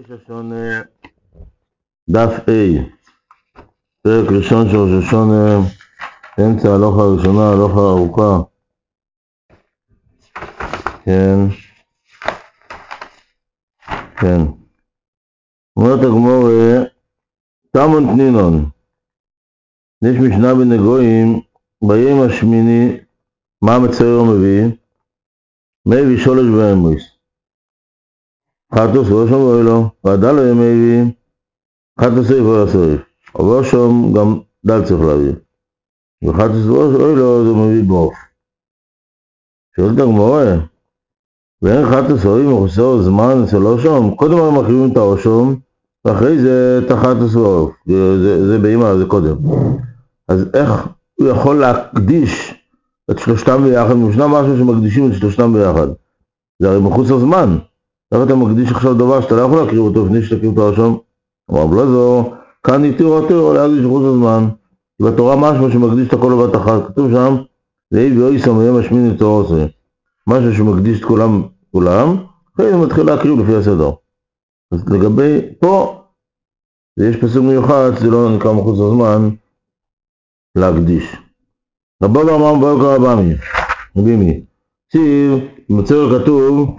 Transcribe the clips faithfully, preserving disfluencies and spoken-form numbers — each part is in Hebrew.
ראש השונה, דף A, פרק ראשון של ראש השונה, אמצע הלוחה הראשונה, הלוחה הארוכה. כן, כן. אומרת הגמור, תמון תנינון, יש משנה בנגויים, ביום השמיני, מה המצער מביא? מביא שולש ואמויס. חטוס ואושם ואילו, ועדה לא מביא, חטוס ואילו סוריף. ואושם גם דל צריך להביא. וחטוס ואילו זה מביא בוף. שואלת הגמורה, ואין חטוס ואילו מחוסר זמן אצל אושם, קודם הם מקריבים את האושם, ואחרי זה את החטוס ואילו. זה, זה באמא, זה קודם. אז איך הוא יכול להקדיש את שלושתם ביחד? משנה משהו שמקדישים את שלושתם ביחד. זה הרי מחוץ לזמן. איך אתה מקדיש עכשיו דבר שאתה לא יכול להקריב אותו לפני שתקריב את הראשון? אמר בלא זו, כאן יתיר התיר או להקדיש מחוץ לזמן. בתורה משהו שמקדיש את הכל לבת אחת. כתוב שם, ואי ואוי סמיים השמיני תורה עושה. משהו שמקדיש את כולם, כולם, אחרי זה מתחיל להקריב לפי הסדר. אז לגבי פה, יש פסוק מיוחד, זה לא נקרא מחוץ לזמן, להקדיש. רבא ואמר מבאו קרבמי, רבימי, ציב, במצר כתוב,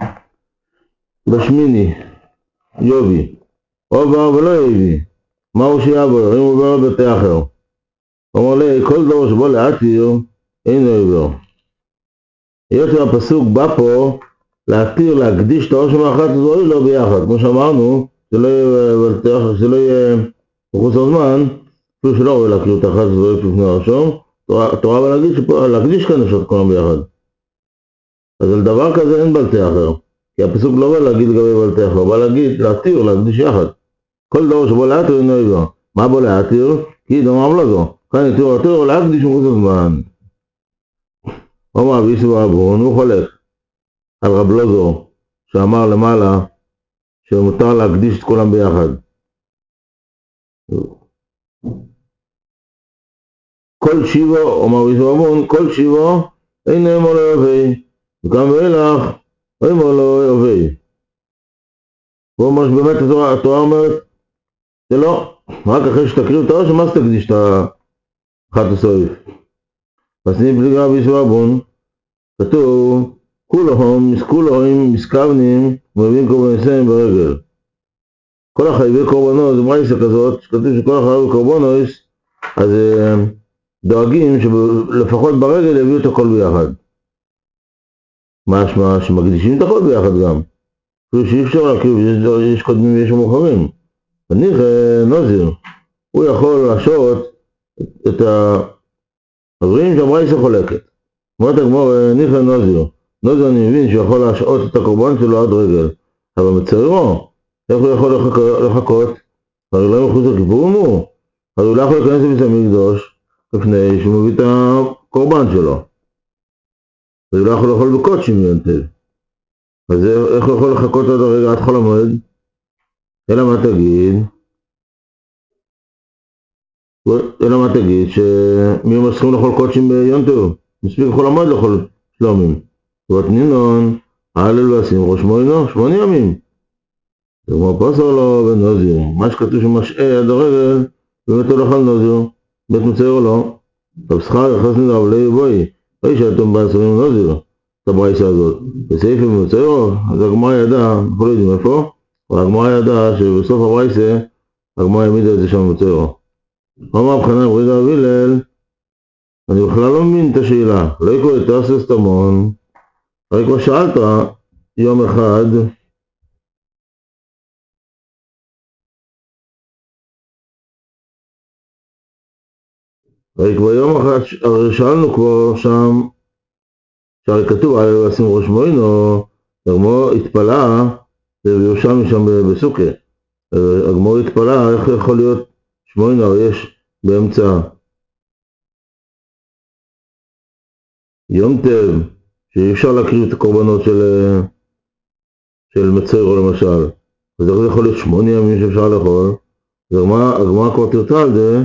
בשמיני, יובי, עובר ולא יובי, מהו שיעבור, אם עובר בתי אחר. אומר לי, כל דור שבו להתיר, אינו עובר. היות שהפסוק בא פה, להתיר, להקדיש את האושם האחת, אז אוי לא ביחד. כמו שאמרנו, שלא יהיה, שלא יהיה מחוץ לזמן, אפילו שלא רואה להקריב את האחת, אז אוי לפני הראשון, התורה בא להגיד שפה, להקדיש כאן אפשר את כולם ביחד. אז על דבר כזה אין בלתי אחר. כי הפסוק לא בא להגיד לגבי בלתי אחר, בא להגיד, להתיר, להקדיש יחד. כל דבר שבו להתיר אינו עובר. מה בו להתיר? כי דומה לא זו. כאן יתיר להתיר או להקדיש מחוץ לזמן. אומר אבי סבא אברון, הוא חולק על רב לוזו, שאמר למעלה, שמותר להקדיש את כולם ביחד. כל שיבו, אומר אבי סבא אברון, כל שיבו, אין אמור לא יובי. וכאן ואילך, אמור לא יובי. הוא אומר שבאמת התורה, התורה אומרת, זה לא, רק אחרי שתקריב את הראש, מה שתקדיש את האחת הסויף? אז נפליג רבי סבבון, כתוב, כולהם, כולהם מסכוונים, ומביאים קורבניסם ברגל. כל החייבי קורבנות, זה מרייסה כזאת, שכתוב שכל החייבי קורבנות, אז דואגים שלפחות ברגל יביאו את הכל ביחד. משמע שמקדישים את הכל ביחד גם. אפילו שאי אפשר להקריב, יש קודמים ויש מאוחרים. וניח נוזיר, הוא יכול להשעות את החברים שהמרייסה חולקת. אומרת הגמור, ניח נוזיר. נוזיר אני מבין שהוא יכול להשעות את הקורבן שלו עד רגל. אבל מצערו, איך הוא יכול לחכות? הרי לא מחוץ לכיפורים הוא. הרי הוא לא יכול להיכנס לבית המקדוש לפני שהוא מביא את הקורבן שלו. והוא לא יכול לאכול בקודשים יונטל. אז איך הוא יכול לחכות עד הרגע, עד חול המועד? אלא מה תגיד? אלא מה תגיד? שמי מסכים לאכול קודשים ביונטל? מספיק חול המועד לאכול שלומים. ותנינון, העלל ועשים ראש מוינו, שמונה ימים. כמו פסר לו ונוזיר. מה שכתוב שמשעה עד הרגל, באמת הולך על נוזיר. בית מצער או לא. רב שכר יחס נדרב לי בואי. ראי שאתם בעשרים נוזיר. את הברייסה הזאת. בסעיף במצער, אז הגמרא ידע, אנחנו לא יודעים איפה, אבל הגמרא ידע שבסוף הברייסה, הגמרא העמידה את זה שם במצער. אמר הבחנה ברידה אבילל, אני בכלל לא מבין את השאלה. לא יקרוא את תרסס תמון. הרי כבר שאלת יום אחד, הרי כבר יום אחד, הרי שאלנו כבר שם, שהרי כתוב, הרי ועשים ראש מוינו, הגמור התפלאה, וירושלמי שם בסוכה, הגמור התפלאה, איך יכול להיות שמוינו, הרי יש באמצע יום טב, שאי אפשר להקריב את הקורבנות של, של מצער למשל, אז איך זה יכול להיות שמונה ימים שאפשר לאכול? אז הגמרא כבר תרצה על זה,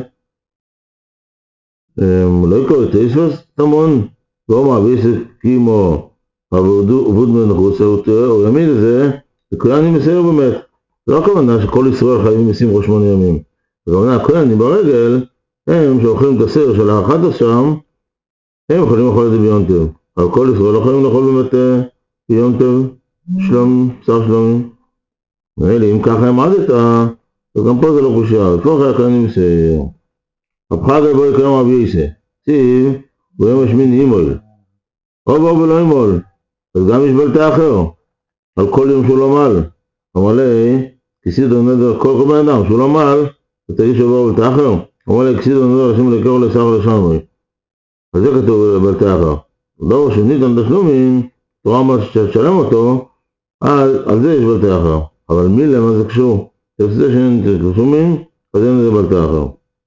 לא יקרוא את איסוס תמון, לא מעביס את קימו עבוד מנחוס, הוא ימיד את זה, וכולנו מסער באמת. זה לא הכוונה שכל ישראל חייבים מיסים ראש שמונה ימים. הכוונה, הכהנים ברגל, הם שאוכלים את הסיר של האחד השם, הם יכולים לאכול את זה ביום טוב. אבל כל ישראל לא יכולים לאכול באמת ביום טוב, שלום, שר שלומי. ואלה, אם ככה הם עדת, וגם פה זה לא קושייה, לפוך היה כהנים מסיר. הבחג בו יקרם רבי יסה, ציב, ביום השמיני אימול. או בו ולא אימול, אז גם יש בלטה אחר, על כל יום שהוא לא מעל. אמר לי, כסידו נדר כל כל בן אדם שהוא לא מעל, ותגיד שבו בלטה אחר. אמר לי, כסידו נדר לשם לקרוא לשר ולשמרי. אז זה כתוב בלטה אחר. לא, שניתן תשלומים, תורה אמרת שתשלם אותו, אז על זה יש בלטה אחר. אבל מילה, מה זה קשור? תפסיד שניתן תשלומים, אז אין לזה בלטה אחר.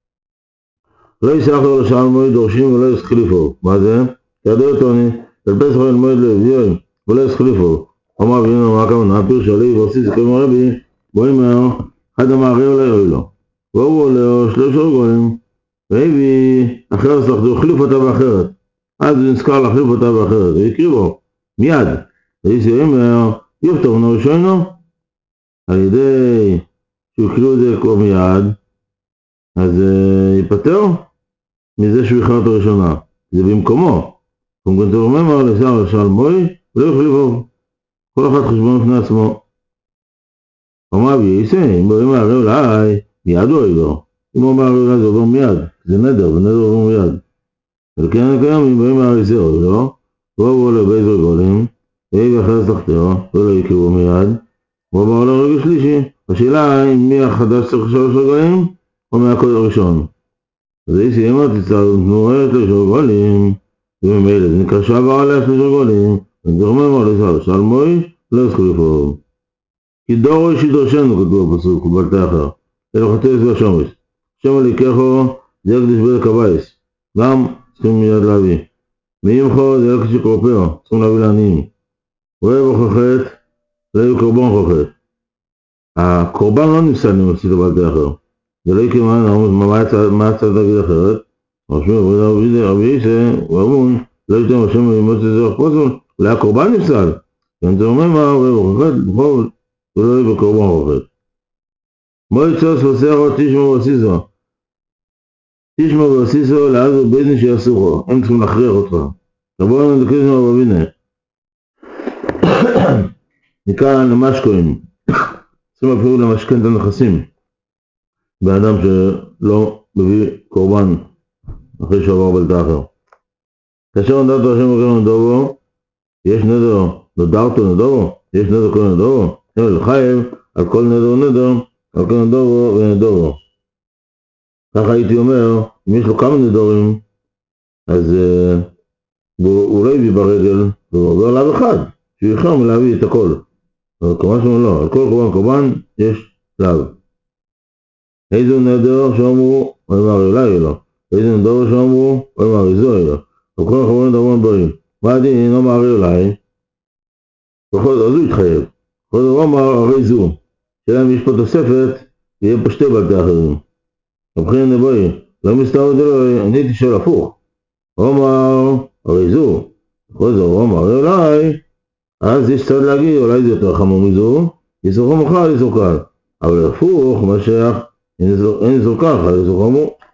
לא יסחר לשעל מועד דורשים ולא יסחליפו. מה זה? כידוע תוני, אל פסח אל מועד לאביון ולא יסחליפו. אמר אבינו מה הכוונה, פיר שלי ועוסיס כמו רבי, בוא אמר, אחד המערי אולי אוי לו. והוא עולה שלוש ארגונים, והביא אחר סחדו, חליף אותה באחרת. אז הוא נזכר להחליף אותה באחרת, ויקריבו, מיד. ואיסי אומר, יפתור נו ראשונו, על ידי שיקריבו את זה כמו מיד, אז uh, ייפטר מזה שהוא יחר את הראשונה. זה במקומו. קונקנטור ממר לשר לשעל מוי, ולא יחליפו. כל אחד חשבון לפני עצמו. אמר בי יסה, אם בואי מערי אולי, מיד הוא עבר. אם הוא מערי אולי זה עובר מיד. זה נדר, ונדר עובר מיד. ולכן הקיים, אם בואי מערי זה או לא, הוא עבור לבייזר גולים, ויהי אחרי סתחתו, ולא יקראו מיד, הוא עבור לרגע שלישי. השאלה אם מי החדש צריך שלוש רגעים, או מהקוד הראשון. אז איסי אמר תצטער, תנועת לשור גולים, וממילא זה נקרא שעבר עליה לשור גולים, ונזרום אמר לשר לשעל מוי, לא יסחליפו. כי דורו אישי דרשנו כתוב בפסוק, ובלטה אחר, אלו חטא יסביר שומש. שם הליקחו, זה יקדיש בדק הבייס. גם צריכים מיד להביא. מימחו זה יקדיש קורפר, צריכים להביא לעניים. ואוהב חוחת, לא יהיו קורבן חוחת. הקורבן לא נמסד למסית הבלטה אחר. זה לא יקרה מה הצד להגיד אחרת. רשמו רבי יסה, ואמון, לא יותר משם ללמוד שזה החפוזון, אולי הקורבן נפסל. כן זה אומר מה, ואוהב חוחת, ולא יהיה בקורבן חוחת. מויצוס וסערו תשמו וסיסו. תשמו וסיסו לעזו בייזן שיעשוכו. הם צריכים להכריח אותך. רבונו נדקזנו רבינה. נקרא למשקוים. צריכים אפילו למשכן את הנכסים. באדם שלא מביא קורבן אחרי שעבר בלטה אחר. כאשר נדרת השם וקרן נדובו, יש נדר, נדרתו נדובו, יש נדר כל נדובו. אבל חייב על כל נדר ונדר, על כל נדובו ונדובו. ככה הייתי אומר, אם יש לו כמה נדורים, אז uh, הוא לא הביא ברגל, והוא עובר עליו אחד, שהוא יחר מלהביא את הכל. אבל כמובן שלנו לא, על כל קורבן קורבן יש לאו. איזו נדר שאומרו, או אמר אולי לא. איזו נדר שאומרו, או אמר איזו אלו. וכל חורן דרון באים. מה הדין, לא אמר אולי, בכל זאת, אז הוא יתחייב. בכל זאת, הוא אמר, הרי זו. שאלה אם יש פה תוספת, יהיה פה שתי בלטה אחרים. הבחין נבואי, לא מסתר את אלוהי, אני הייתי שואל הפוך. הוא אמר, הרי זו. בכל זאת, הוא אמר אולי, אז יש צד להגיד, אולי זה יותר חמור מזו, יסורכו מוכר, יסורכו. אבל הפוך, מה שייך, אין יסורכו, יסורכו מוכר.